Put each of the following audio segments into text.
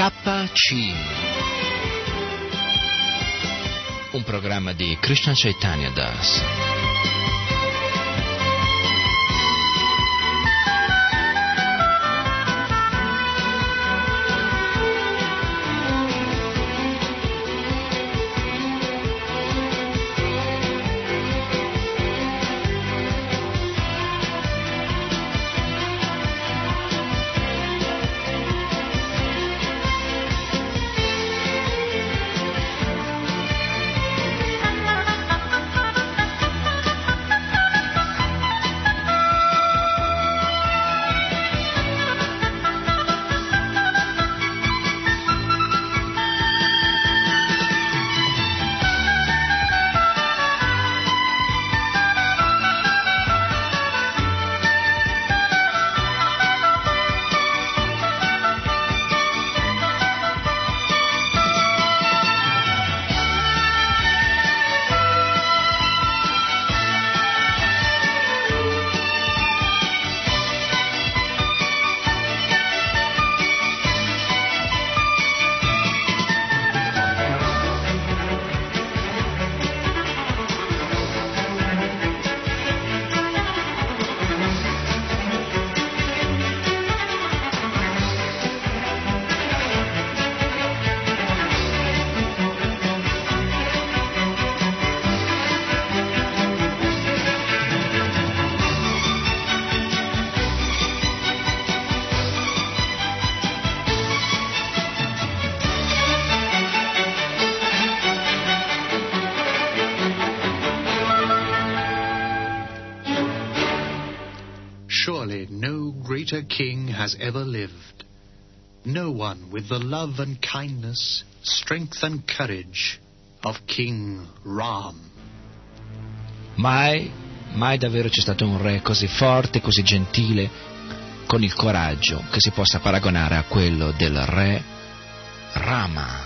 KC, un programma di Krishna Chaitanya Das. Surely no greater king has ever lived. No one with the love and kindness, strength and courage of King Ram. Mai davvero c'è stato un re così forte, così gentile, con il coraggio che si possa paragonare a quello del re Rama.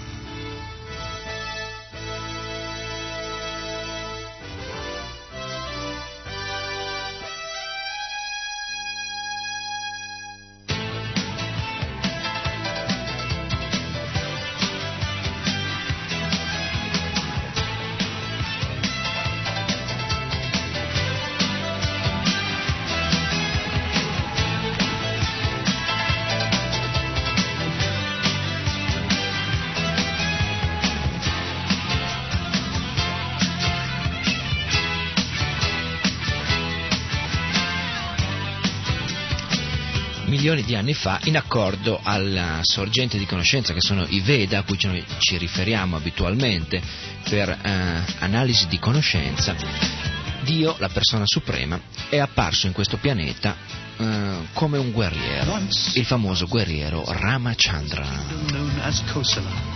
Milioni di anni fa, in accordo alla sorgente di conoscenza che sono i Veda, a cui noi ci riferiamo abitualmente per analisi di conoscenza, Dio, la persona suprema, è apparso in questo pianeta come un guerriero, il famoso guerriero Ramachandra.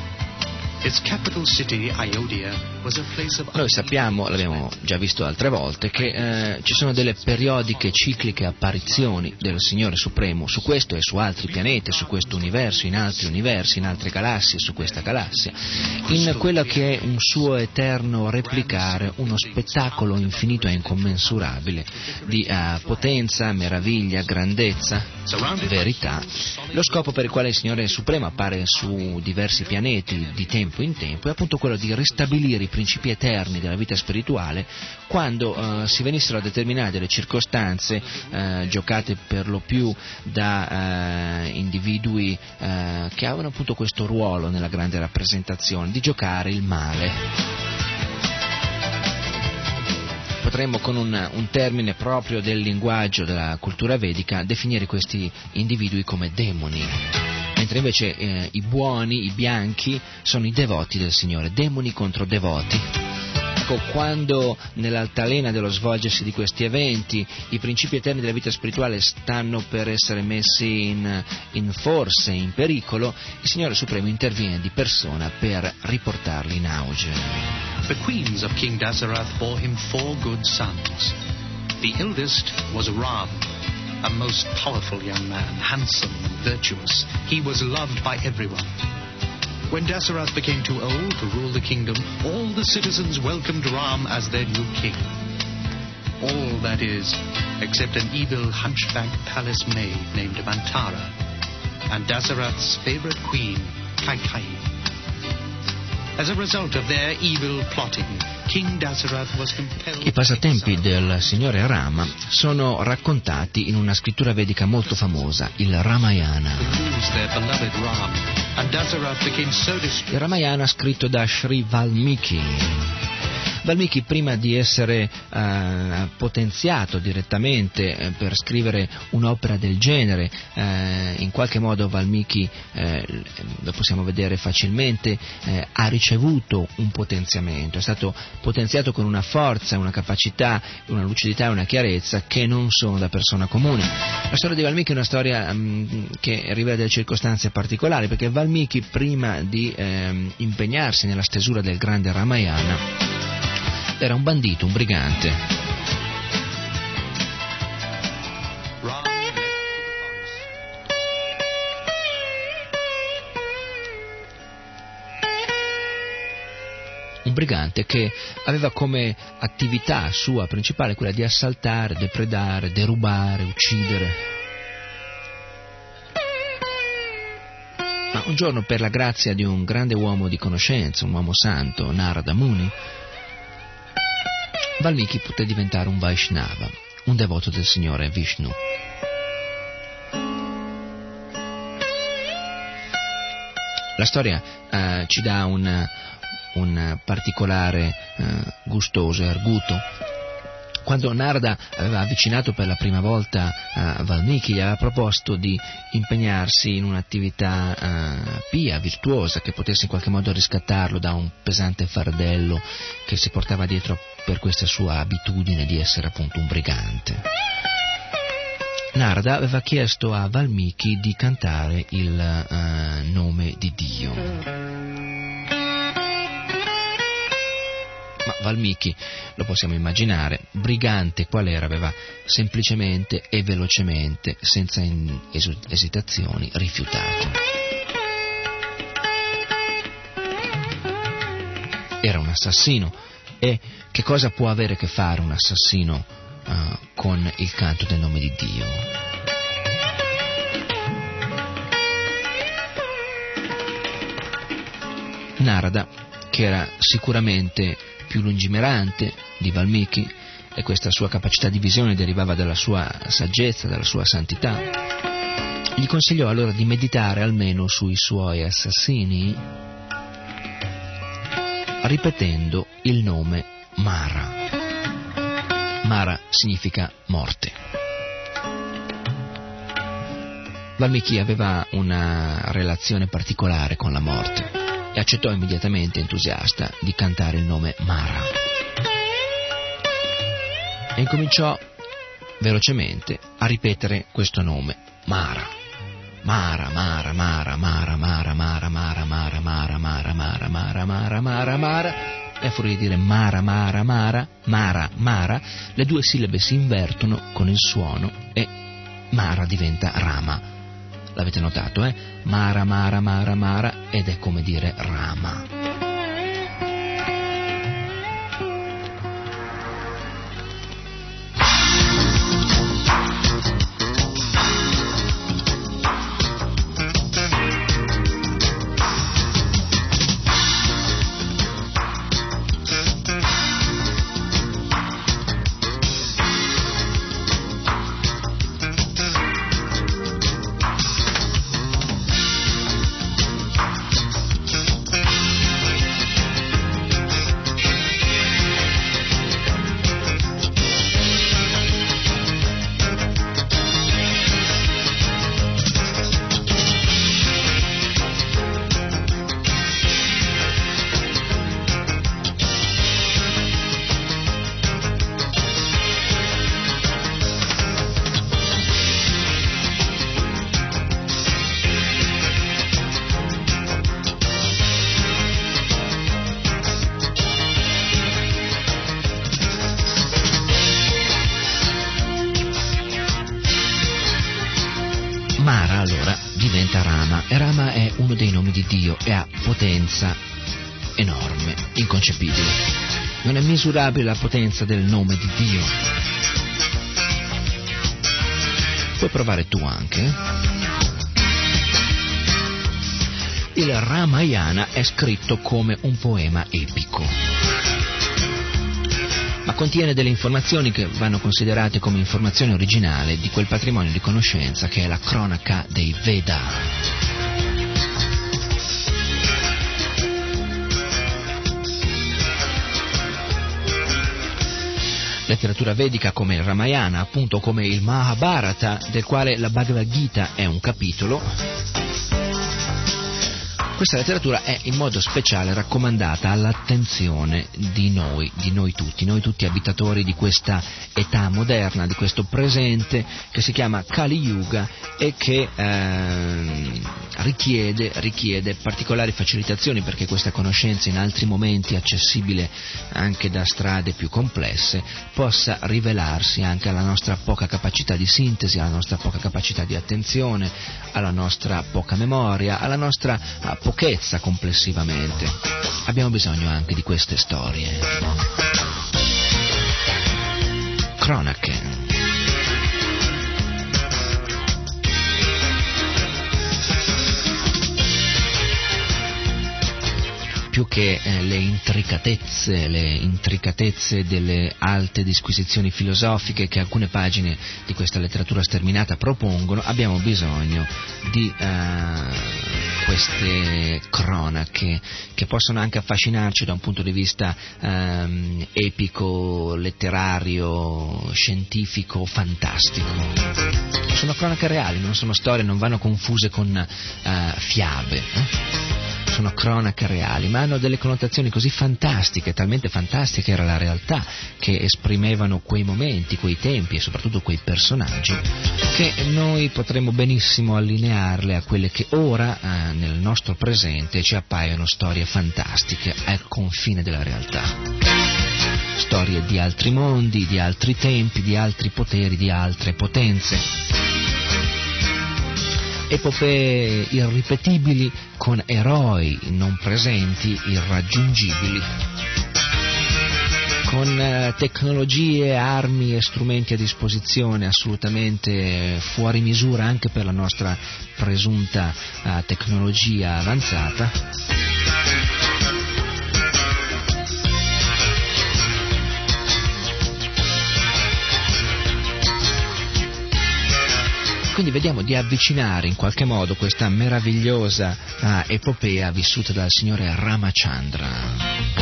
Noi sappiamo, l'abbiamo già visto altre volte, che ci sono delle periodiche cicliche apparizioni del Signore Supremo su questo e su altri pianeti, su questo universo, in altri universi, in altre galassie, su questa galassia, in quello che è un suo eterno replicare, uno spettacolo infinito e incommensurabile di potenza, meraviglia, grandezza, verità, lo scopo per il quale il Signore Supremo appare su diversi pianeti di tempo in tempo è appunto quello di ristabilire i principi eterni della vita spirituale quando si venissero a determinare delle circostanze giocate per lo più da individui che avevano appunto questo ruolo nella grande rappresentazione di giocare il male. Potremmo con un termine proprio del linguaggio della cultura vedica definire questi individui come demoni, mentre invece i buoni, i bianchi, sono i devoti del Signore, demoni contro devoti. Ecco, quando nell'altalena dello svolgersi di questi eventi i principi eterni della vita spirituale stanno per essere messi in forse, in pericolo, il Signore Supremo interviene di persona per riportarli in auge. The queens of King Dasarath bore him 4 good sons. The eldest was Ram, a most powerful young man, handsome and virtuous. He was loved by everyone. When Dasarath became too old to rule the kingdom, all the citizens welcomed Ram as their new king. All, that is, except an evil hunchback palace maid named Mantara. and Dasarath's favorite queen, Kaikeyi. As a result of their evil plotting, King Dasarath was compelled. I passatempi del signore Rama sono raccontati in una scrittura vedica molto famosa, il Ramayana. Il Ramayana scritto da Sri Valmiki. Valmiki, prima di essere potenziato direttamente per scrivere un'opera del genere, in qualche modo Valmiki, lo possiamo vedere facilmente, ha ricevuto un potenziamento, è stato potenziato con una forza, una capacità, una lucidità e una chiarezza che non sono da persona comune. La storia di Valmiki è una storia che rivela delle circostanze particolari, perché Valmiki, prima di impegnarsi nella stesura del grande Ramayana, era un bandito, un brigante. Un brigante che aveva come attività sua principale quella di assaltare, depredare, derubare, uccidere. Ma un giorno, per la grazia di un grande uomo di conoscenza, un uomo santo, Narada Muni, Valmiki poté diventare un Vaishnava, un devoto del Signore Vishnu. La storia ci dà un particolare gustoso e arguto. Quando Narada aveva avvicinato per la prima volta Valmiki, gli aveva proposto di impegnarsi in un'attività pia, virtuosa, che potesse in qualche modo riscattarlo da un pesante fardello che si portava dietro per questa sua abitudine di essere appunto un brigante. Narada aveva chiesto a Valmiki di cantare il nome di Dio. Ma Valmiki, lo possiamo immaginare, brigante qual era, aveva semplicemente e velocemente, senza esitazioni, rifiutato. Era un assassino, e che cosa può avere a che fare un assassino con il canto del nome di Dio? Narada, che era sicuramente più lungimirante di Valmiki, e questa sua capacità di visione derivava dalla sua saggezza, dalla sua santità, gli consigliò allora di meditare almeno sui suoi assassini, ripetendo il nome Mara. Mara significa morte. Valmiki aveva una relazione particolare con la morte e accettò immediatamente, entusiasta, di cantare il nome Mara. E incominciò velocemente a ripetere questo nome, Mara. Mara, Mara, Mara, Mara, Mara, Mara, Mara, Mara, Mara, Mara, Mara, Mara, Mara, Mara, Mara. E a furia di dire Mara, Mara, Mara, Mara, Mara, le due sillabe si invertono con il suono e Mara diventa Rama. L'avete notato, eh? Mara, Mara, Mara, Mara, ed è come dire Rama. Mara allora diventa Rama, e Rama è uno dei nomi di Dio e ha potenza enorme, inconcepibile. Non è misurabile la potenza del nome di Dio. Puoi provare tu anche, Il Ramayana è scritto come un poema epico, ma contiene delle informazioni che vanno considerate come informazione originale di quel patrimonio di conoscenza che è la cronaca dei Veda. Letteratura vedica come il Ramayana, appunto come il Mahabharata, del quale la Bhagavad Gita è un capitolo. Questa letteratura è in modo speciale raccomandata all'attenzione di noi tutti abitatori di questa età moderna, di questo presente che si chiama Kali Yuga e che richiede particolari facilitazioni perché questa conoscenza in altri momenti accessibile anche da strade più complesse possa rivelarsi anche alla nostra poca capacità di sintesi, alla nostra poca capacità di attenzione, alla nostra poca memoria, alla nostra pochezza complessivamente. Abbiamo bisogno anche di queste storie. Cronache. Più che le intricatezze delle alte disquisizioni filosofiche che alcune pagine di questa letteratura sterminata propongono, abbiamo bisogno di queste cronache che possono anche affascinarci da un punto di vista epico, letterario, scientifico, fantastico. Sono cronache reali, non sono storie, non vanno confuse con fiabe. Sono cronache reali, ma hanno delle connotazioni così fantastiche, talmente fantastica era la realtà che esprimevano quei momenti, quei tempi e soprattutto quei personaggi, che noi potremmo benissimo allinearle a quelle che ora, nel nostro presente, ci appaiono storie fantastiche al confine della realtà. Storie di altri mondi, di altri tempi, di altri poteri, di altre potenze. Epopee irripetibili con eroi non presenti, irraggiungibili, con tecnologie, armi e strumenti a disposizione assolutamente fuori misura anche per la nostra presunta tecnologia avanzata. Quindi vediamo di avvicinare in qualche modo questa meravigliosa epopea vissuta dal signore Ramachandra.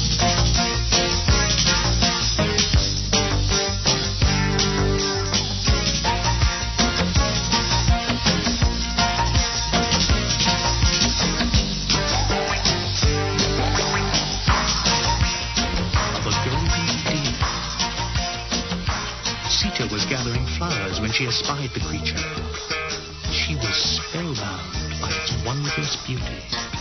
When she espied the creature, she was spellbound by its wondrous beauty.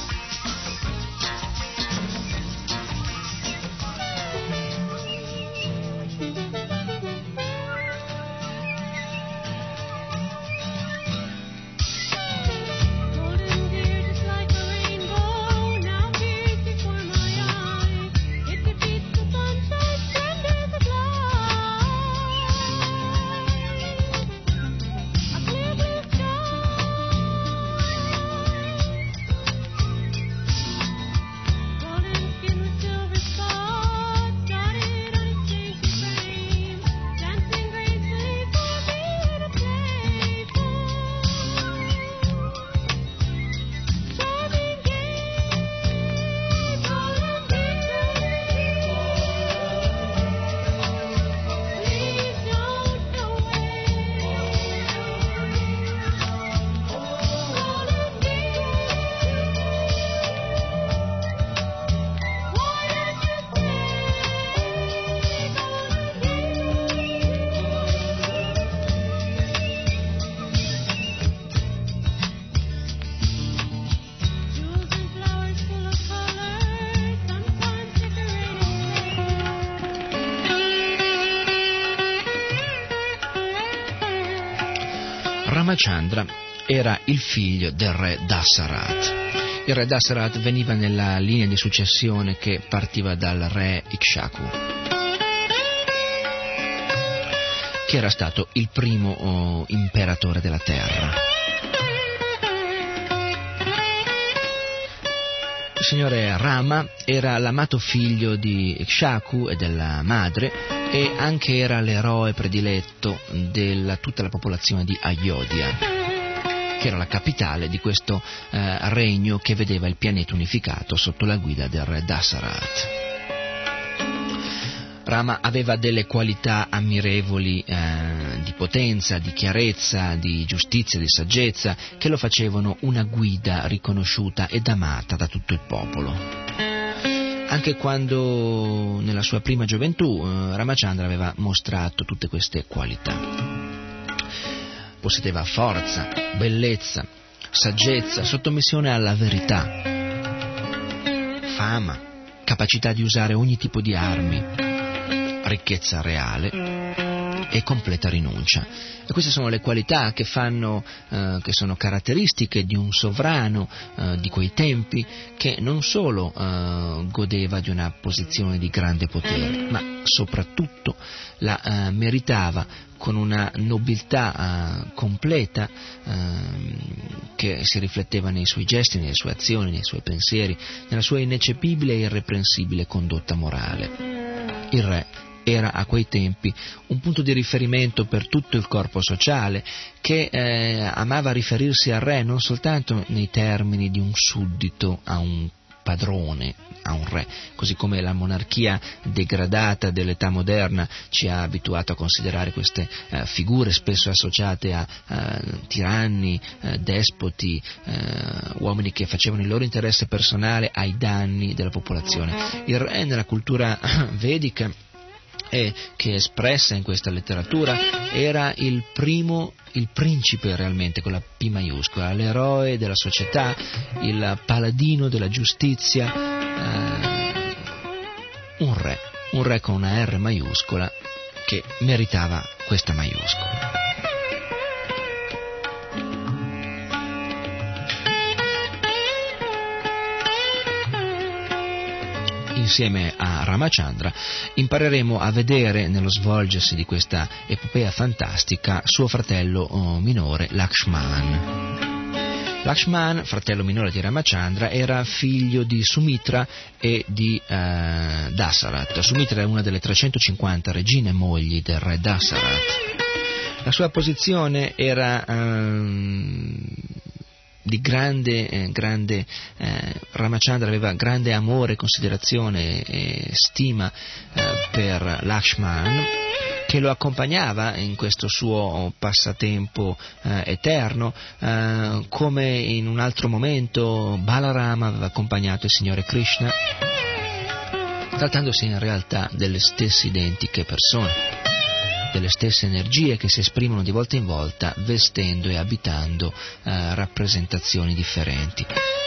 Ramachandra era il figlio del re Dasarat. Il re Dasarat veniva nella linea di successione che partiva dal re Ikshaku, che era stato il primo imperatore della terra. signore Rama era l'amato figlio di Ikshaku e della madre, e anche era l'eroe prediletto della tutta la popolazione di Ayodhya, che era la capitale di questo regno che vedeva il pianeta unificato sotto la guida del re Dasarath. Rama aveva delle qualità ammirevoli di potenza, di chiarezza, di giustizia, di saggezza, che lo facevano una guida riconosciuta ed amata da tutto il popolo. Anche quando nella sua prima gioventù Ramachandra aveva mostrato tutte queste qualità. Possedeva forza, bellezza, saggezza, sottomissione alla verità, fama, capacità di usare ogni tipo di armi, ricchezza reale e completa rinuncia. E queste sono le qualità che che sono caratteristiche di un sovrano di quei tempi, che non solo godeva di una posizione di grande potere, ma soprattutto la meritava con una nobiltà completa che si rifletteva nei suoi gesti, nelle sue azioni, nei suoi pensieri, nella sua ineccepibile e irreprensibile condotta morale. Il re era a quei tempi un punto di riferimento per tutto il corpo sociale, che amava riferirsi al re non soltanto nei termini di un suddito a un padrone, a un re, così come la monarchia degradata dell'età moderna ci ha abituato a considerare queste figure spesso associate a tiranni, despoti, uomini che facevano il loro interesse personale ai danni della popolazione. Il re nella cultura vedica, e che è espressa in questa letteratura, era il principe realmente, con la P maiuscola, l'eroe della società, il paladino della giustizia, un re con una R maiuscola che meritava questa maiuscola. Insieme a Ramachandra impareremo a vedere nello svolgersi di questa epopea fantastica suo fratello minore Lakshman. Lakshman, fratello minore di Ramachandra, era figlio di Sumitra e di Dasarath. Sumitra è una delle 350 regine mogli del re Dasarath. La sua posizione era di grande Ramachandra aveva grande amore, considerazione e stima per Lakshman, che lo accompagnava in questo suo passatempo eterno, come in un altro momento Balarama aveva accompagnato il Signore Krishna, trattandosi in realtà delle stesse identiche persone, delle stesse energie che si esprimono di volta in volta vestendo e abitando rappresentazioni differenti.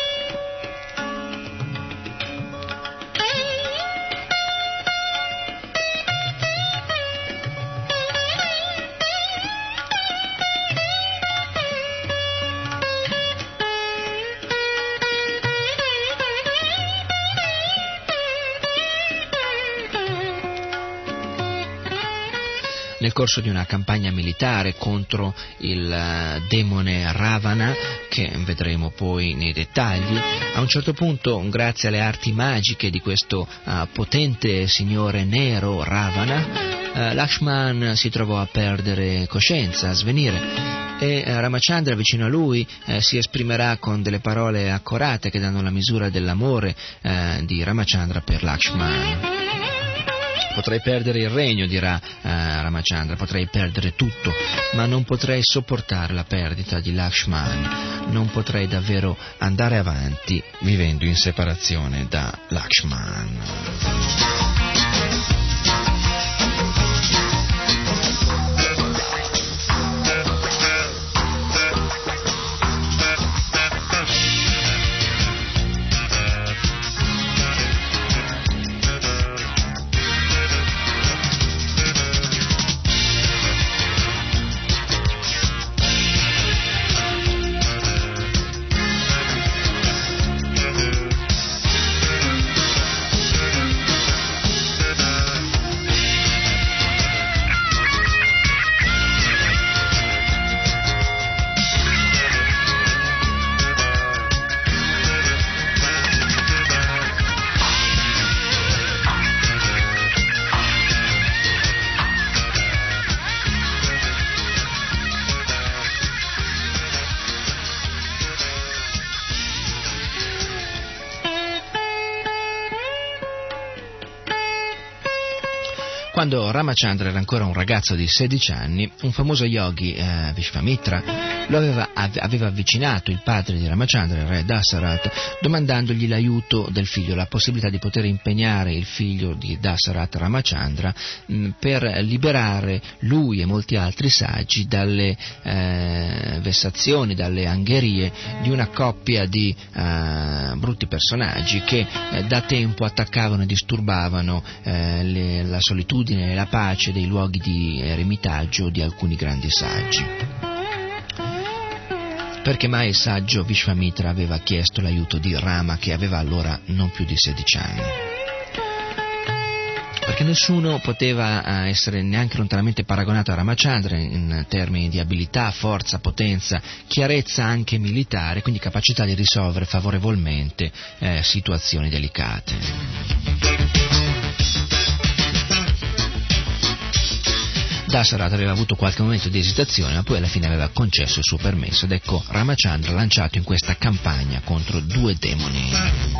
Nel corso di una campagna militare contro il demone Ravana, che vedremo poi nei dettagli, a un certo punto, grazie alle arti magiche di questo potente signore nero Ravana, Lakshman si trovò a perdere coscienza, a svenire, e Ramachandra vicino a lui si esprimerà con delle parole accorate che danno la misura dell'amore di Ramachandra per Lakshman. Potrei perdere il regno, dirà Ramachandra, potrei perdere tutto, ma non potrei sopportare la perdita di Lakshman, non potrei davvero andare avanti vivendo in separazione da Lakshman. Quando Ramachandra era ancora un ragazzo di 16 anni, un famoso yogi, Vishvamitra, aveva avvicinato il padre di Ramachandra, il re Dasaratha, domandandogli l'aiuto del figlio, la possibilità di poter impegnare il figlio di Dasaratha, Ramachandra, per liberare lui e molti altri saggi dalle vessazioni, dalle angherie di una coppia di brutti personaggi che da tempo attaccavano e disturbavano la solitudine e la pace dei luoghi di eremitaggio di alcuni grandi saggi. Perché mai il saggio Vishvamitra aveva chiesto l'aiuto di Rama, che aveva allora non più di 16 anni? Perché nessuno poteva essere neanche lontanamente paragonato a Ramachandra in termini di abilità, forza, potenza, chiarezza anche militare, quindi capacità di risolvere favorevolmente situazioni delicate. Dasaratha aveva avuto qualche momento di esitazione, ma poi alla fine aveva concesso il suo permesso, ed ecco Ramachandra lanciato in questa campagna contro 2 demoni.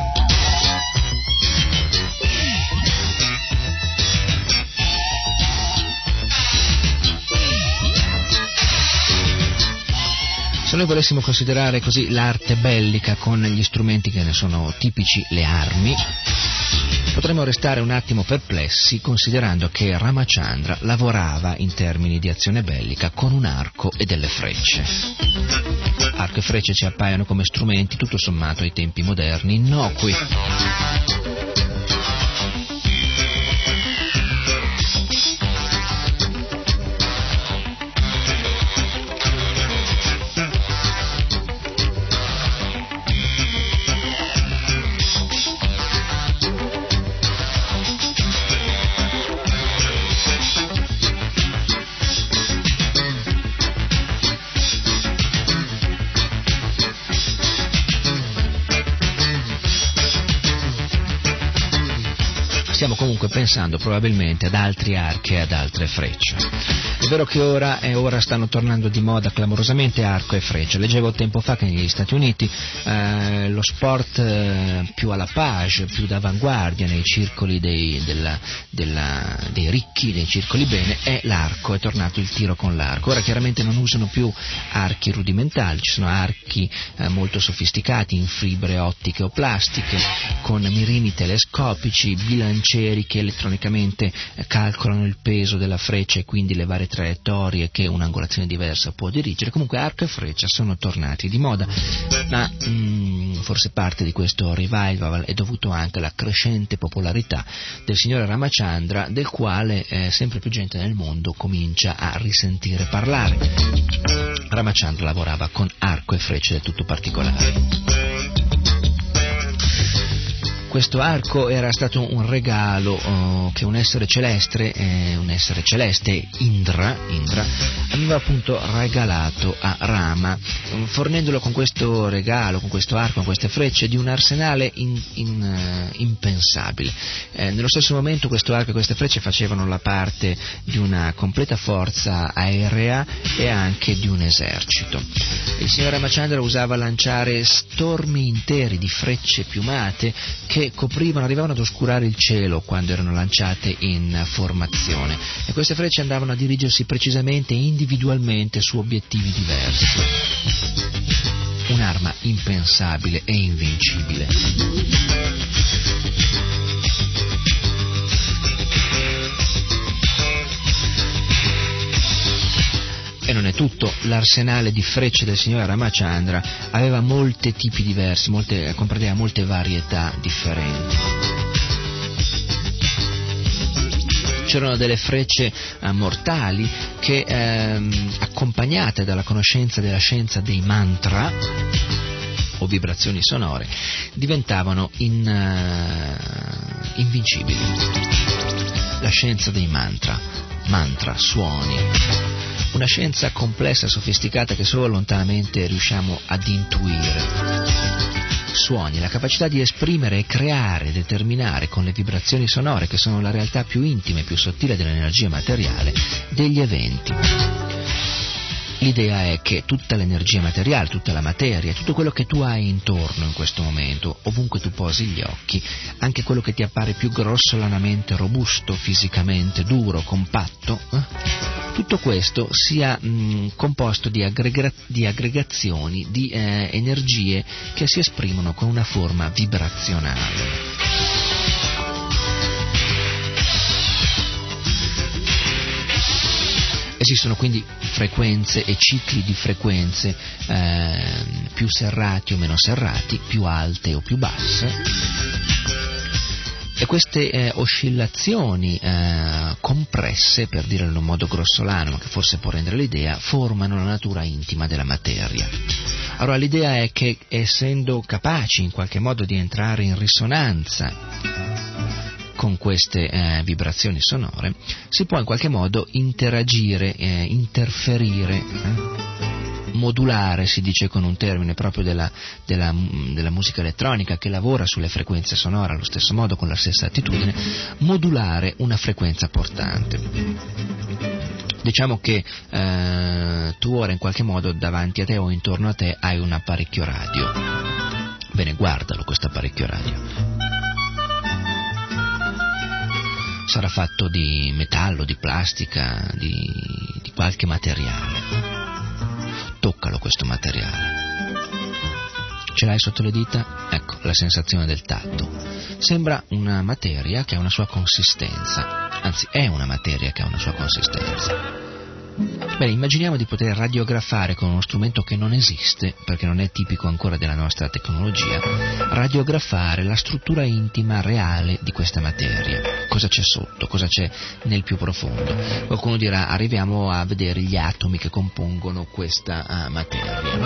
Se noi volessimo considerare così l'arte bellica con gli strumenti che ne sono tipici, le armi, potremmo restare un attimo perplessi considerando che Ramachandra lavorava in termini di azione bellica con un arco e delle frecce. Arco e frecce ci appaiono come strumenti tutto sommato ai tempi moderni innocui. Stiamo comunque pensando probabilmente ad altri archi e ad altre frecce. È vero che ora stanno tornando di moda clamorosamente arco e freccia. Leggevo tempo fa che negli Stati Uniti lo sport più alla page, più d'avanguardia nei circoli dei ricchi, dei circoli bene, è l'arco, è tornato il tiro con l'arco. Ora chiaramente non usano più archi rudimentali, ci sono archi molto sofisticati in fibre ottiche o plastiche, con mirini telescopici, bilancieri che elettronicamente calcolano il peso della freccia e quindi le varie traiettorie che un'angolazione diversa può dirigere. Comunque arco e freccia sono tornati di moda, ma forse parte di questo revival è dovuto anche alla crescente popolarità del signore Ramachandra, del quale sempre più gente nel mondo comincia a risentire parlare. Ramachandra lavorava con arco e frecce del tutto particolari. Questo arco era stato un regalo che un essere celeste, Indra, aveva appunto regalato a Rama, fornendolo con questo regalo, con questo arco, con queste frecce, di un arsenale impensabile. Nello stesso momento questo arco e queste frecce facevano la parte di una completa forza aerea e anche di un esercito. Il signor Ramachandra usava lanciare stormi interi di frecce piumate che arrivavano ad oscurare il cielo quando erano lanciate in formazione, e queste frecce andavano a dirigersi precisamente e individualmente su obiettivi diversi. Un'arma impensabile e invincibile. E non è tutto, l'arsenale di frecce del signore Ramachandra aveva molti tipi diversi, comprendeva molte varietà differenti. C'erano delle frecce mortali che, accompagnate dalla conoscenza della scienza dei mantra o vibrazioni sonore, diventavano invincibili. La scienza dei mantra, suoni. Una scienza complessa e sofisticata che solo lontanamente riusciamo ad intuire. Suoni, la capacità di esprimere e creare, determinare con le vibrazioni sonore, che sono la realtà più intima e più sottile dell'energia materiale, degli eventi. L'idea è che tutta l'energia materiale, tutta la materia, tutto quello che tu hai intorno in questo momento, ovunque tu posi gli occhi, anche quello che ti appare più grossolanamente robusto, fisicamente duro, compatto, tutto questo sia composto di aggregazioni, di energie che si esprimono con una forma vibrazionale. Esistono quindi frequenze e cicli di frequenze più serrati o meno serrati, più alte o più basse, e queste oscillazioni compresse, per dirlo in un modo grossolano, ma che forse può rendere l'idea, formano la natura intima della materia. Allora l'idea è che, essendo capaci in qualche modo di entrare in risonanza con queste vibrazioni sonore, si può in qualche modo interagire, interferire, modulare, si dice con un termine proprio della musica elettronica, che lavora sulle frequenze sonore allo stesso modo, con la stessa attitudine, modulare una frequenza portante. Diciamo che tu ora in qualche modo davanti a te o intorno a te hai un apparecchio radio. Bene, guardalo questo apparecchio radio. Sarà fatto di metallo, di plastica, di qualche materiale. Toccalo questo materiale. Ce l'hai sotto le dita? Ecco, la sensazione del tatto. Sembra una materia che ha una sua consistenza, anzi è una materia che ha una sua consistenza. Bene, immaginiamo di poter radiografare con uno strumento che non esiste, perché non è tipico ancora della nostra tecnologia, radiografare la struttura intima reale di questa materia. Cosa c'è sotto, cosa c'è nel più profondo. Qualcuno dirà, arriviamo a vedere gli atomi che compongono questa materia, no?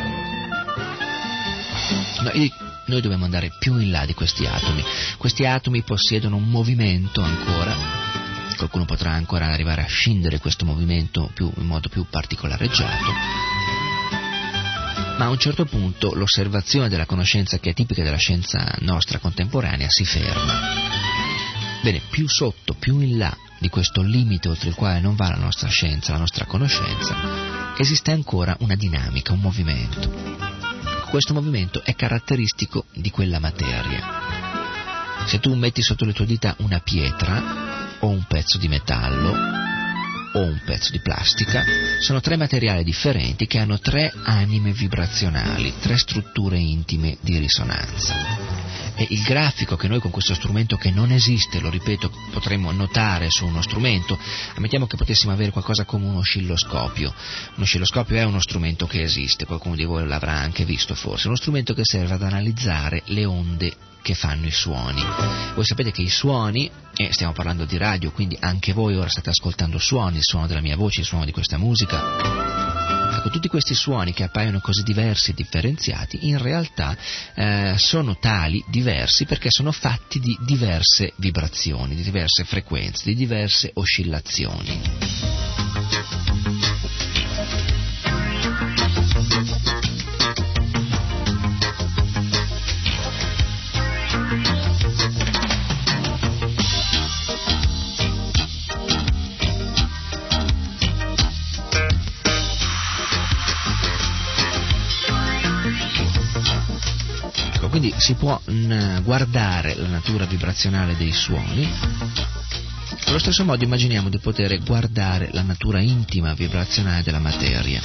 Noi dobbiamo andare più in là di questi atomi. Questi atomi possiedono un movimento ancora. Qualcuno potrà ancora arrivare a scindere questo movimento in modo più particolareggiato, ma a un certo punto l'osservazione della conoscenza, che è tipica della scienza nostra contemporanea, si ferma. Bene, più sotto, più in là di questo limite oltre il quale non va la nostra scienza, la nostra conoscenza, esiste ancora una dinamica, un movimento. Questo movimento è caratteristico di quella materia. Se tu metti sotto le tue dita una pietra, o un pezzo di metallo, o un pezzo di plastica, sono tre materiali differenti che hanno tre anime vibrazionali, tre strutture intime di risonanza. E il grafico che noi con questo strumento che non esiste, lo ripeto, potremmo notare su uno strumento, ammettiamo che potessimo avere qualcosa come un oscilloscopio. Un oscilloscopio è uno strumento che esiste, qualcuno di voi l'avrà anche visto forse, uno strumento che serve ad analizzare le onde che fanno i suoni. Voi sapete che i suoni, e stiamo parlando di radio, quindi anche voi ora state ascoltando suoni, il suono della mia voce, il suono di questa musica. Ecco, tutti questi suoni che appaiono così diversi e differenziati, in realtà sono tali, diversi, perché sono fatti di diverse vibrazioni, di diverse frequenze, di diverse oscillazioni. Quindi si può guardare la natura vibrazionale dei suoni. Allo stesso modo immaginiamo di poter guardare la natura intima vibrazionale della materia.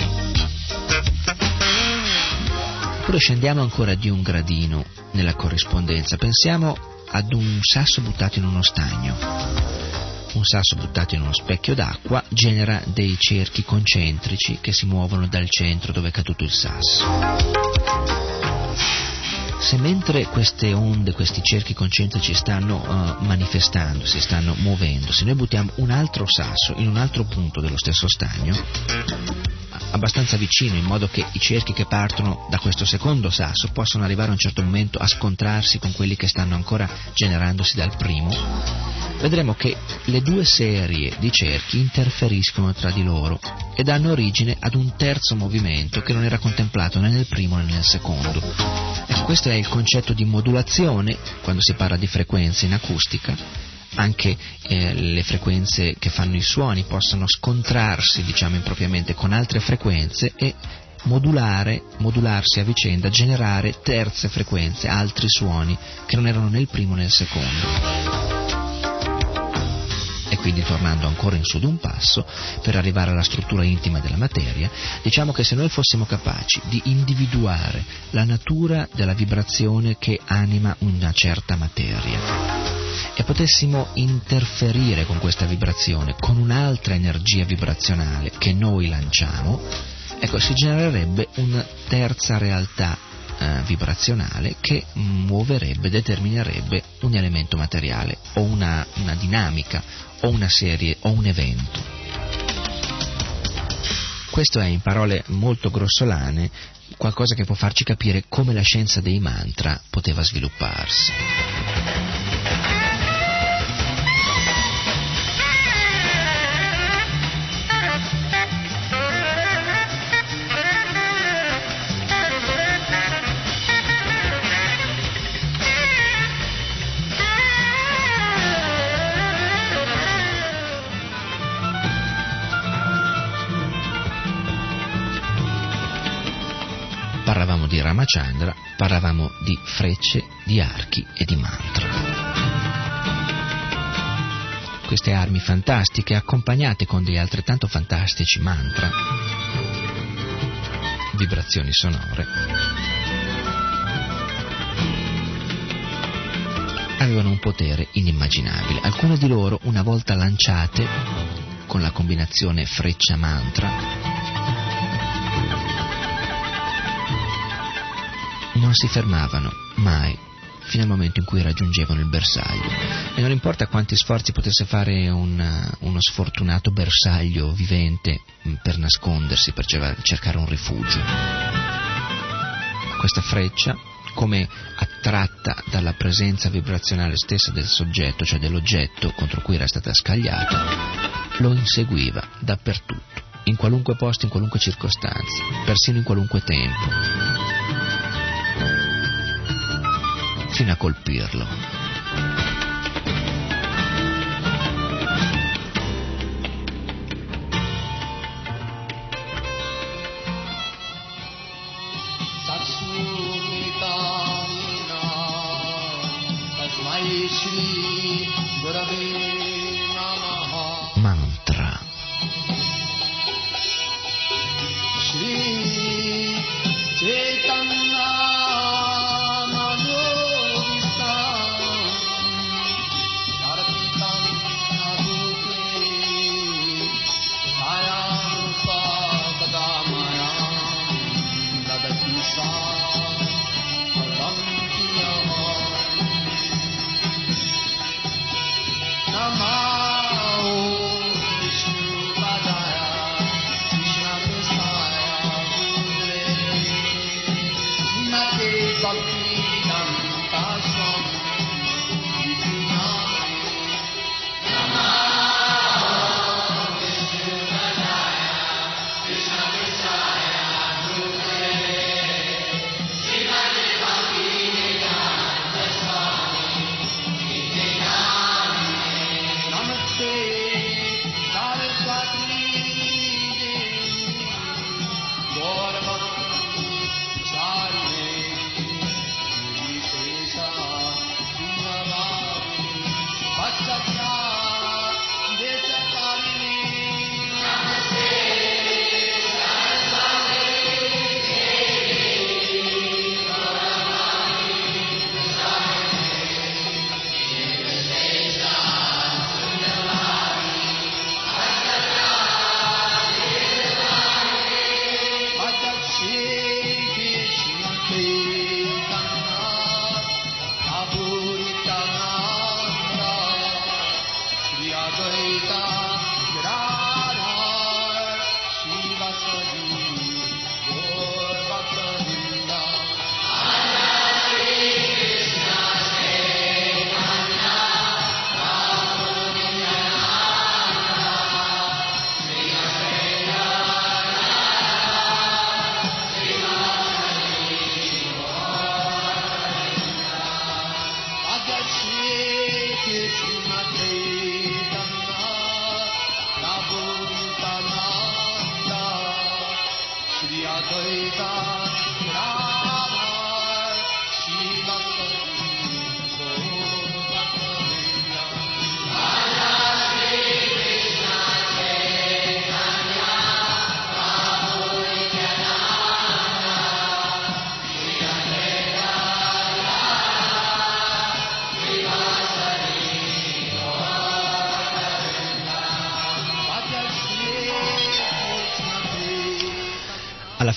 Oppure scendiamo ancora di un gradino nella corrispondenza. Pensiamo ad un sasso buttato in uno stagno. Un sasso buttato in uno specchio d'acqua genera dei cerchi concentrici che si muovono dal centro dove è caduto il sasso. Se mentre queste onde, questi cerchi concentrici stanno manifestandosi, stanno muovendosi, noi buttiamo un altro sasso in un altro punto dello stesso stagno, abbastanza vicino, in modo che i cerchi che partono da questo secondo sasso possono arrivare a un certo momento a scontrarsi con quelli che stanno ancora generandosi dal primo, vedremo che le due serie di cerchi interferiscono tra di loro e danno origine ad un terzo movimento che non era contemplato né nel primo né nel secondo. Ecco, questo è il concetto di modulazione quando si parla di frequenze in acustica, anche le frequenze che fanno i suoni possano scontrarsi, diciamo impropriamente, con altre frequenze e modularsi a vicenda, generare terze frequenze, altri suoni che non erano né il primo né il secondo. E quindi, tornando ancora in su d'un passo, per arrivare alla struttura intima della materia, diciamo che se noi fossimo capaci di individuare la natura della vibrazione che anima una certa materia e potessimo interferire con questa vibrazione con un'altra energia vibrazionale che noi lanciamo, ecco, si genererebbe una terza realtà vibrazionale che determinerebbe un elemento materiale o una dinamica o una serie o un evento. Questo è, in parole molto grossolane, qualcosa che può farci capire come la scienza dei mantra poteva svilupparsi. Parlavamo di Ramachandra, parlavamo di frecce, di archi e di mantra. Queste armi fantastiche, accompagnate con dei altrettanto fantastici mantra, vibrazioni sonore, avevano un potere inimmaginabile. Alcune di loro, una volta lanciate con la combinazione freccia-mantra, non si fermavano mai fino al momento in cui raggiungevano il bersaglio, e non importa quanti sforzi potesse fare uno sfortunato bersaglio vivente per nascondersi, per cercare un rifugio. Questa freccia, come attratta dalla presenza vibrazionale stessa del soggetto, cioè dell'oggetto contro cui era stata scagliata, lo inseguiva dappertutto, in qualunque posto, in qualunque circostanza, persino in qualunque tempo, fino a colpirlo. Mantra.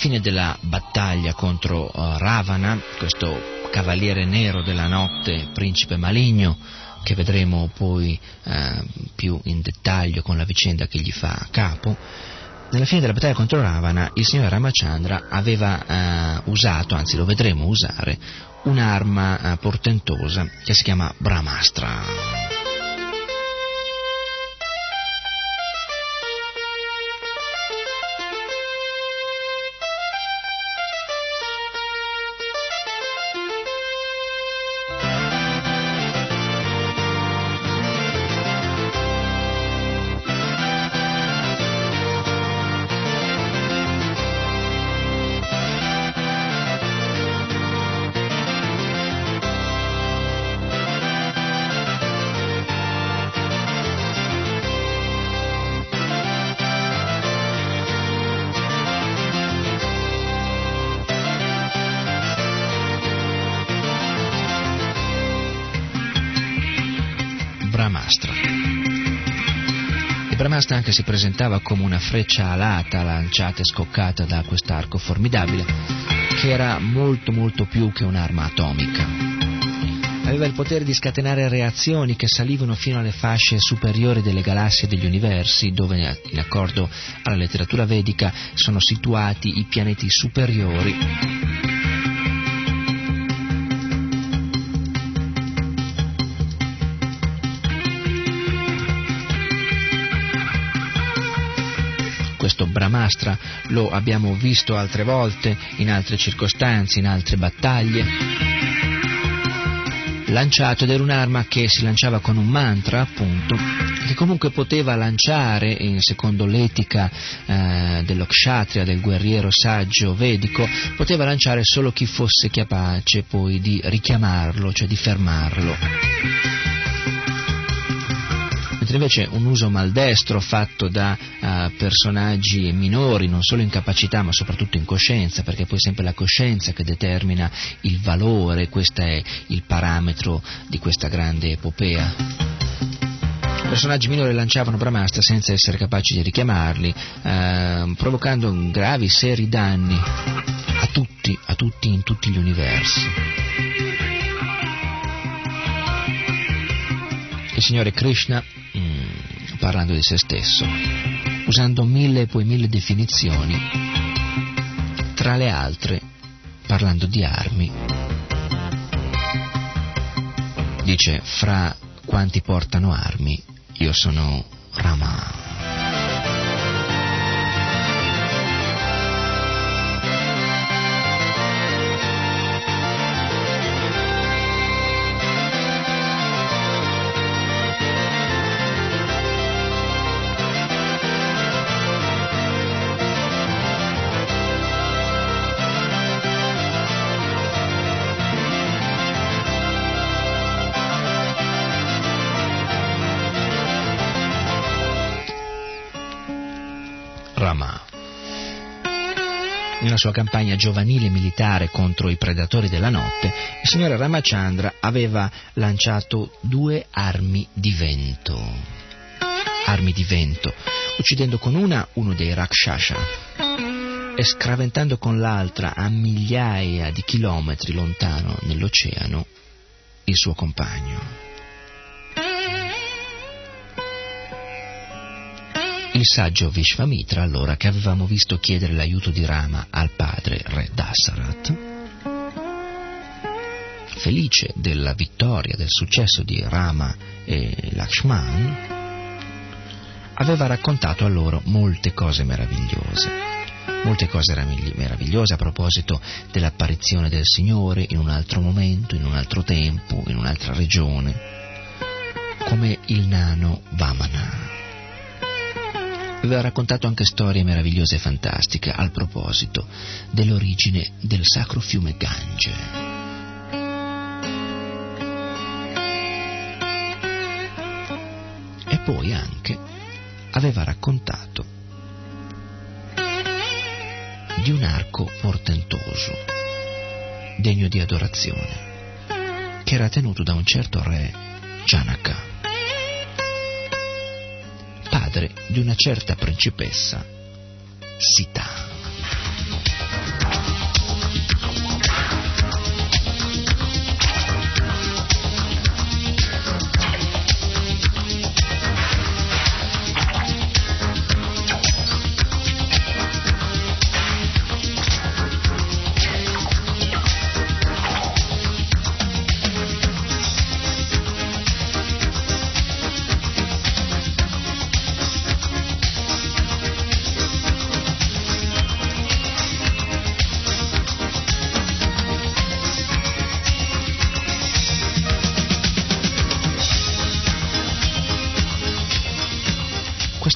fine della battaglia contro Ravana, questo cavaliere nero della notte, principe maligno, che vedremo poi più in dettaglio con la vicenda che gli fa capo, nella fine della battaglia contro Ravana il signore Ramachandra aveva usato, anzi lo vedremo usare, un'arma portentosa che si chiama Brahmastra. Il Brahmastra anche si presentava come una freccia alata, lanciata e scoccata da quest'arco formidabile, che era molto molto più che un'arma atomica. Aveva il potere di scatenare reazioni che salivano fino alle fasce superiori delle galassie e degli universi, dove, in accordo alla letteratura vedica, sono situati i pianeti superiori. Questo Brahmastra lo abbiamo visto altre volte, in altre circostanze, in altre battaglie, lanciato, ed era un'arma che si lanciava con un mantra, appunto, che comunque poteva lanciare, secondo l'etica dello kshatriya, del guerriero saggio vedico, poteva lanciare solo chi fosse capace poi di richiamarlo, cioè di fermarlo. Invece un uso maldestro fatto da personaggi minori, non solo in capacità ma soprattutto in coscienza, perché poi è sempre la coscienza che determina il valore, questo è il parametro di questa grande epopea. Personaggi minori lanciavano Brahmastra senza essere capaci di richiamarli, provocando gravi, seri danni a tutti in tutti gli universi. Il Signore Krishna, parlando di se stesso, usando 1000 e poi 1000 definizioni, tra le altre, parlando di armi, dice: fra quanti portano armi, io sono Rama. Nella sua campagna giovanile militare contro i predatori della notte, il signore Ramachandra aveva lanciato 2 armi di vento, uccidendo con una uno dei Rakshasa e scraventando con l'altra a migliaia di chilometri lontano nell'oceano il suo compagno. Il saggio Vishvamitra, allora, che avevamo visto chiedere l'aiuto di Rama al padre re Dasarat, felice della vittoria, del successo di Rama e Lakshman, aveva raccontato a loro molte cose meravigliose a proposito dell'apparizione del Signore in un altro momento, in un altro tempo, in un'altra regione, come il nano Vamana. Aveva raccontato anche storie meravigliose e fantastiche al proposito dell'origine del sacro fiume Gange. E poi anche aveva raccontato di un arco portentoso, degno di adorazione, che era tenuto da un certo re Janaka, padre di una certa principessa Sita.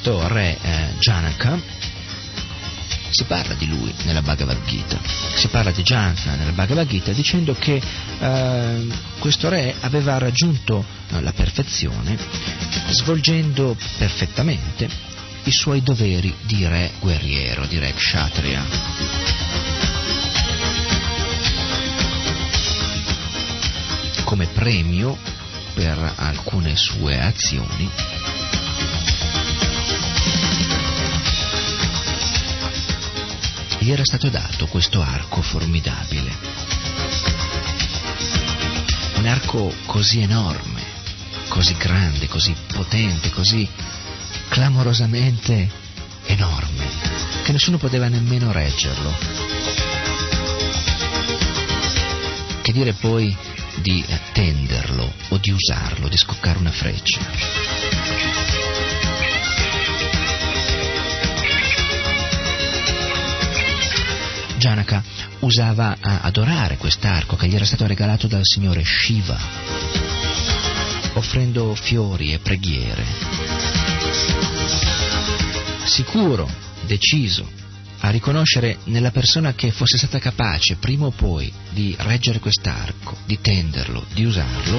questo re Janaka, si parla di lui nella Bhagavad Gita, si parla di Janaka nella Bhagavad Gita dicendo che questo re aveva raggiunto la perfezione svolgendo perfettamente i suoi doveri di re guerriero, di re kshatriya. Come premio per alcune sue azioni, gli era stato dato questo arco formidabile, un arco così enorme, così grande, così potente, così clamorosamente enorme, che nessuno poteva nemmeno reggerlo. Che dire poi di tenderlo o di usarlo, di scoccare una freccia. Janaka usava a adorare quest'arco che gli era stato regalato dal signore Shiva, offrendo fiori e preghiere. Sicuro, deciso a riconoscere nella persona che fosse stata capace prima o poi di reggere quest'arco, di tenderlo, di usarlo,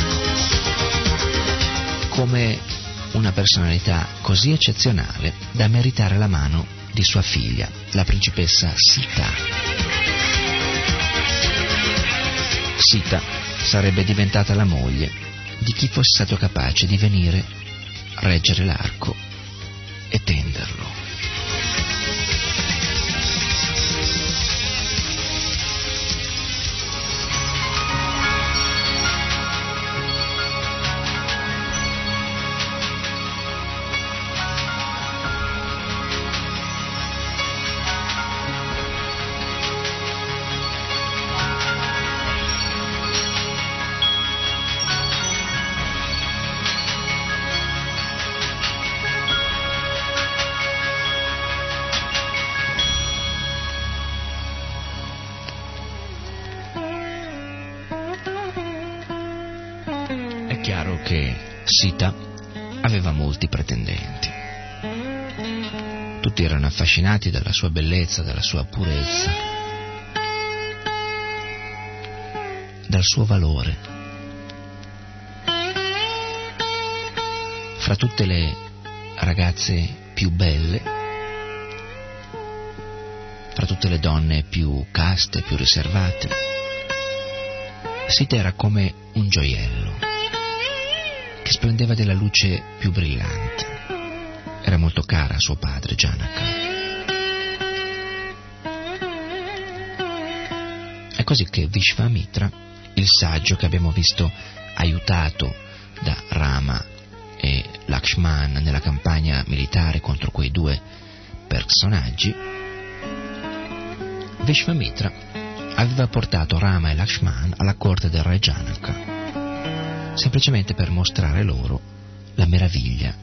come una personalità così eccezionale da meritare la mano di sua figlia, la principessa Sita. Sita sarebbe diventata la moglie di chi fosse stato capace di venire, reggere l'arco e tenderlo. È chiaro che Sita aveva molti pretendenti. Tutti erano affascinati dalla sua bellezza, dalla sua purezza, dal suo valore. Fra tutte le ragazze più belle, fra tutte le donne più caste, più riservate, Sita era come un gioiello che splendeva della luce più brillante. Era molto cara a suo padre Janaka. È così che Vishvamitra, il saggio che abbiamo visto aiutato da Rama e Lakshmana nella campagna militare contro quei due personaggi, Vishvamitra aveva portato Rama e Lakshmana alla corte del re Janaka semplicemente per mostrare loro la meraviglia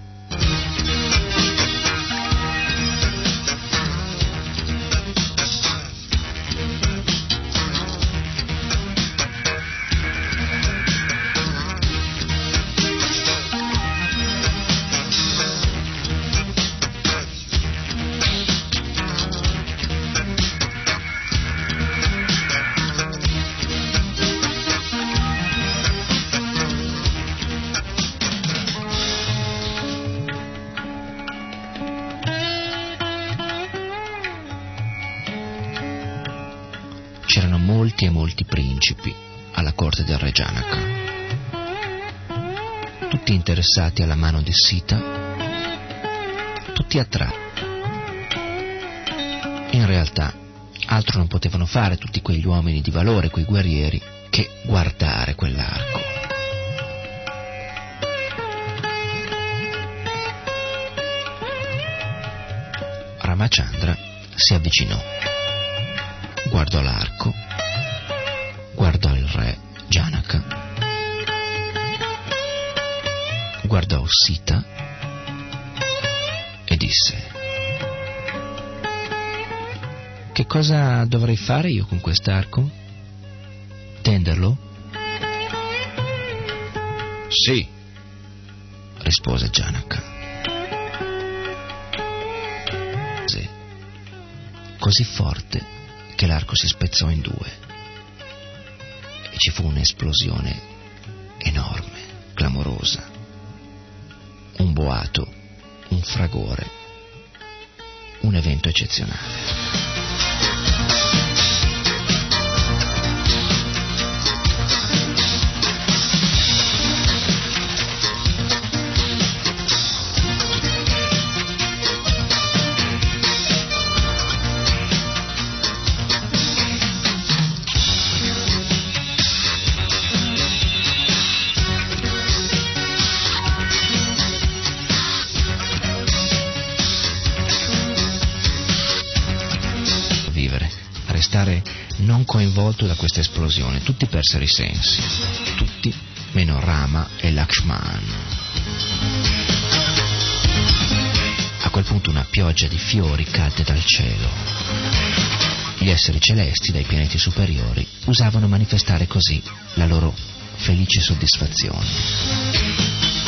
c'erano molti e molti principi alla corte del re Janaka, tutti interessati alla mano di Sita, tutti attratti. In realtà altro non potevano fare tutti quegli uomini di valore, quei guerrieri, che guardare quell'arco. Ramachandra si avvicinò, guardò l'arco, guardò il re Janaka, guardò Sita e disse: che cosa dovrei fare io con quest'arco? Tenderlo? Sì, rispose Janaka. così forte che l'arco si spezzò in due e ci fu un'esplosione enorme, clamorosa, un boato, un fragore, un evento eccezionale. Non coinvolto da questa esplosione, tutti persero i sensi, tutti meno Rama e Lakshman. A quel punto una pioggia di fiori cadde dal cielo. Gli esseri celesti dai pianeti superiori usavano manifestare così la loro felice soddisfazione.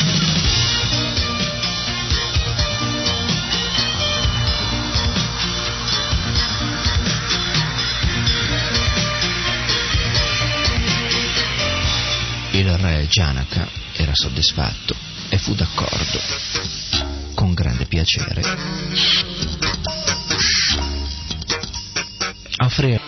Il re Janaka era soddisfatto e fu d'accordo. Con grande piacere a offrire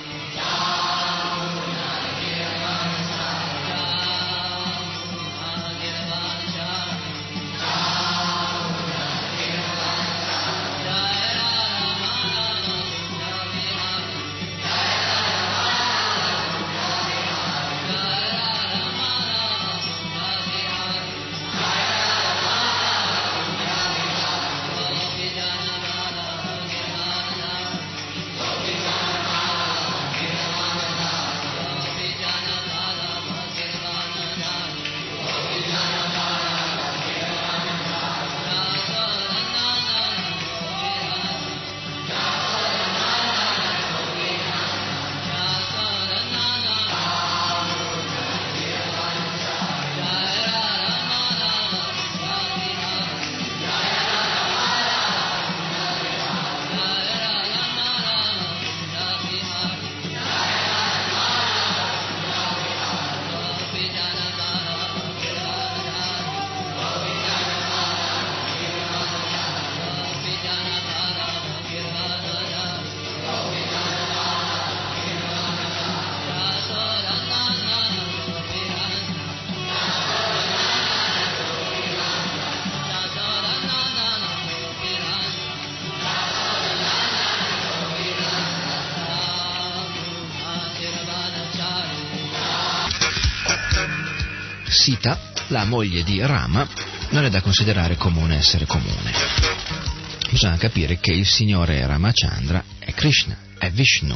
Sita, la moglie di Rama, non è da considerare come un essere comune. Bisogna capire che il signore Ramachandra è Krishna, è Vishnu.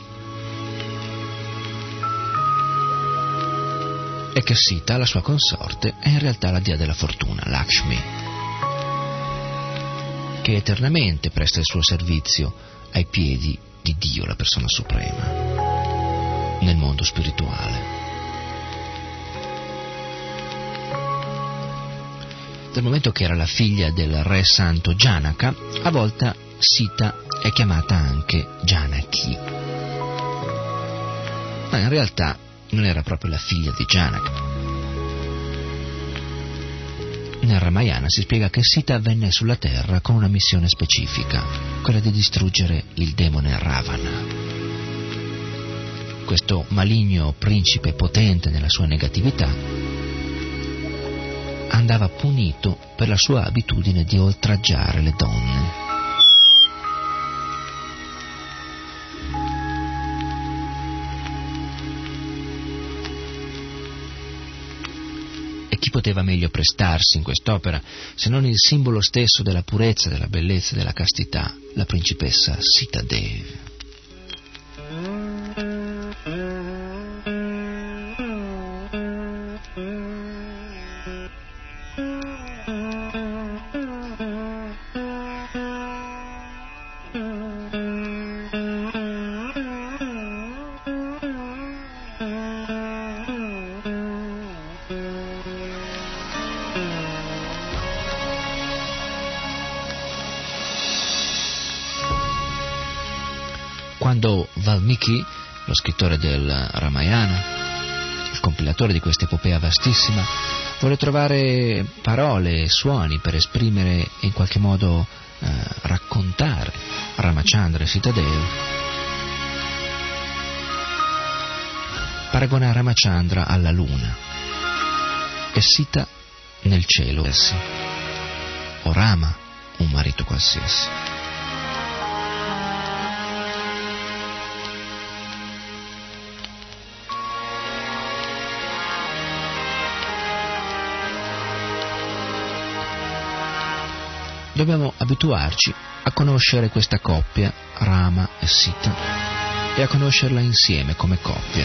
E che Sita, la sua consorte, è in realtà la dea della fortuna, Lakshmi, che eternamente presta il suo servizio ai piedi di Dio, la persona suprema, nel mondo spirituale. Dal momento che era la figlia del re santo Janaka, a volte Sita è chiamata anche Janaki. Ma in realtà non era proprio la figlia di Janaka. Nel Ramayana si spiega che Sita venne sulla terra con una missione specifica, quella di distruggere il demone Ravana. Questo maligno principe potente nella sua negatività andava punito per la sua abitudine di oltraggiare le donne. E chi poteva meglio prestarsi in quest'opera se non il simbolo stesso della purezza, della bellezza e della castità, la principessa Sita Devi. quando Valmiki, lo scrittore del Ramayana, il compilatore di questa epopea vastissima, vuole trovare parole e suoni per esprimere e in qualche modo raccontare Ramachandra e Sitadev, paragona Ramachandra alla luna e Sita nel cielo, o Rama un marito qualsiasi. Dobbiamo abituarci a conoscere questa coppia, Rama e Sita, e a conoscerla insieme come coppia.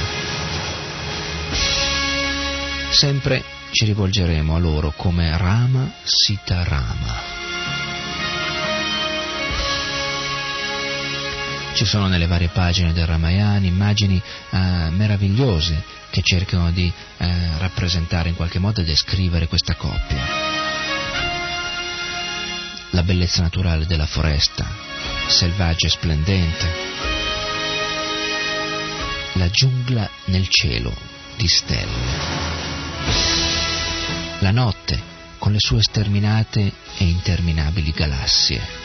Sempre ci rivolgeremo a loro come Rama, Sita, Rama. Ci sono nelle varie pagine del Ramayana immagini meravigliose che cercano di rappresentare in qualche modo e descrivere questa coppia. La bellezza naturale della foresta, selvaggia e splendente, la giungla nel cielo di stelle, la notte con le sue sterminate e interminabili galassie.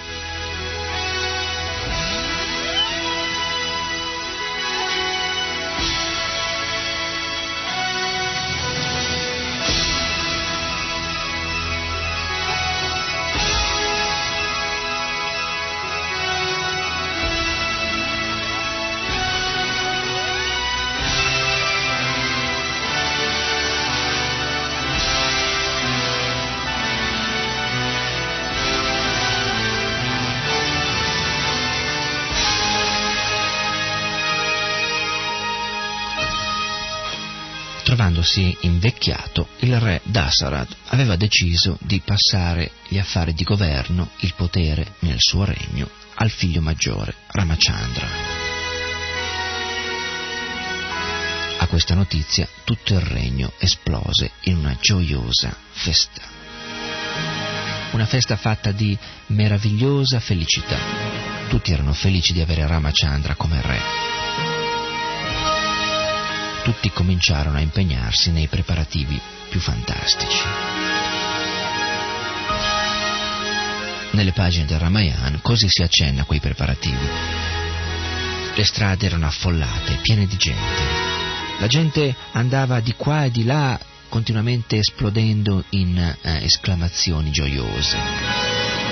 Trovandosi invecchiato, il re Dasarath aveva deciso di passare gli affari di governo, il potere nel suo regno, al figlio maggiore, Ramachandra. A questa notizia tutto il regno esplose in una gioiosa festa. Una festa fatta di meravigliosa felicità. Tutti erano felici di avere Ramachandra come re. Tutti cominciarono a impegnarsi nei preparativi più fantastici. Nelle pagine del Ramayana così si accenna a quei preparativi. Le strade erano affollate, piene di gente. La gente andava di qua e di là, continuamente esplodendo in esclamazioni gioiose.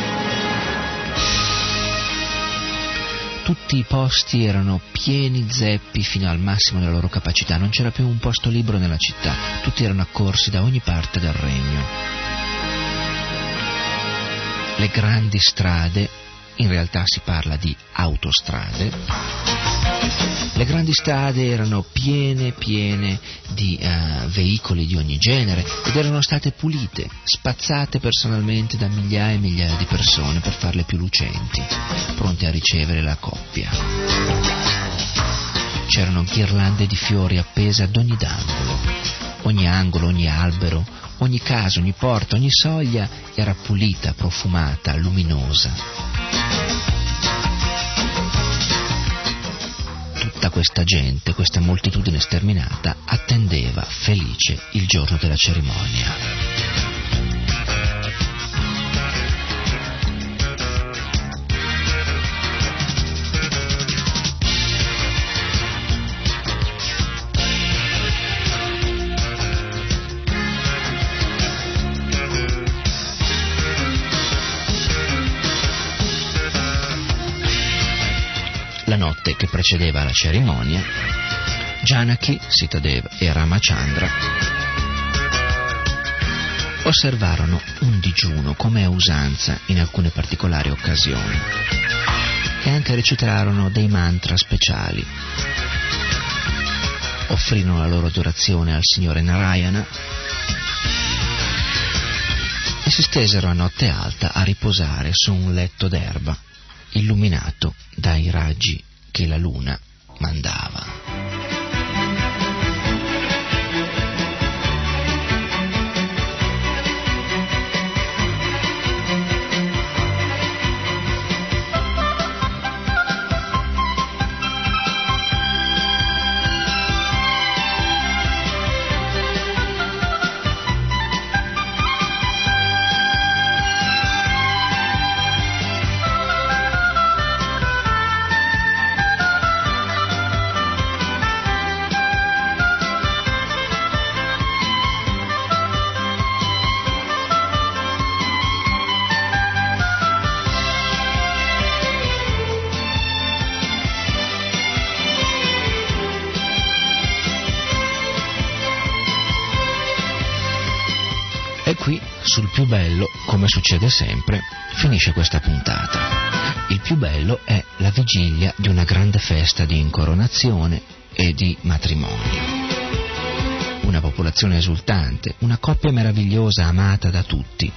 Tutti i posti erano pieni zeppi fino al massimo della loro capacità, non c'era più un posto libero nella città, tutti erano accorsi da ogni parte del regno. Le grandi strade, in realtà si parla di autostrade, le grandi strade erano piene di veicoli di ogni genere ed erano state pulite, spazzate personalmente da migliaia e migliaia di persone per farle più lucenti, pronte a ricevere la coppia. C'erano ghirlande di fiori appese ad ogni angolo, ogni albero, ogni casa, ogni porta, ogni soglia era pulita, profumata, luminosa. Tutta questa gente, questa moltitudine sterminata, attendeva felice il giorno della cerimonia. La notte che precedeva la cerimonia, Janaki, Sitadev e Ramachandra osservarono un digiuno come è usanza in alcune particolari occasioni e anche recitarono dei mantra speciali. Offrirono la loro adorazione al Signore Narayana e si stesero a notte alta a riposare su un letto d'erba illuminato dai raggi che la luna mandava. sul più bello, come succede sempre, finisce questa puntata. Il più bello è la vigilia di una grande festa di incoronazione e di matrimonio. Una popolazione esultante, una coppia meravigliosa amata da tutti.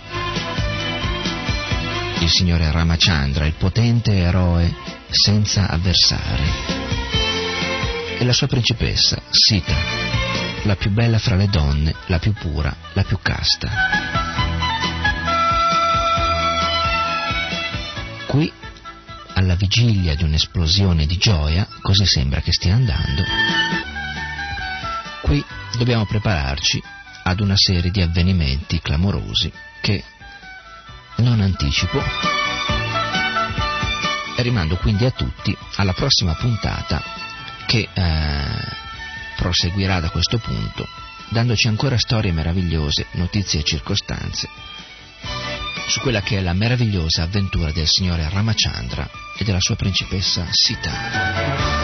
Il signore Ramachandra, il potente eroe senza avversari, e la sua principessa, Sita, la più bella fra le donne, la più pura, la più casta. Qui, alla vigilia di un'esplosione di gioia, così sembra che stia andando, qui dobbiamo prepararci ad una serie di avvenimenti clamorosi che non anticipo e rimando quindi a tutti alla prossima puntata che proseguirà da questo punto, dandoci ancora storie meravigliose, notizie e circostanze su quella che è la meravigliosa avventura del signore Ramachandra e della sua principessa Sita.